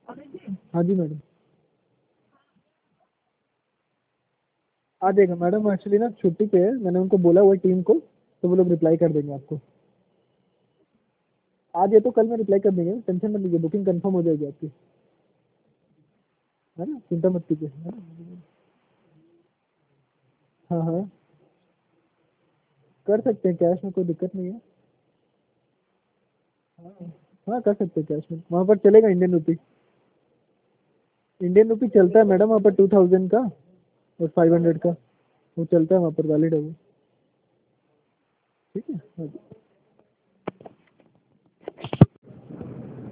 हाँ जी मैडम, आ जाएगा madam. Actually ना छुट्टी पे है, मैंने उनको बोला हुआ टीम को, तो वो लोग रिप्लाई कर देंगे आपको। आज या तो कल में रिप्लाई कर देंगे, टेंशन मत लीजिए, बुकिंग कंफर्म हो जाएगी आपकी। है ना, चिंता मत कीजिए, है ना। हाँ हाँ, कर सकते हैं, कैश में कोई दिक्कत नहीं है। हाँ हाँ, कर सकते हैं कैश में, वहाँ पर चलेगा इंडियन रुपी। इंडियन रुपी चलता है मैडम वहाँ पर 2000 का और 500 का, वो चलता है वहाँ पर, वैलिड है वो। ठीक है, हाँ जी।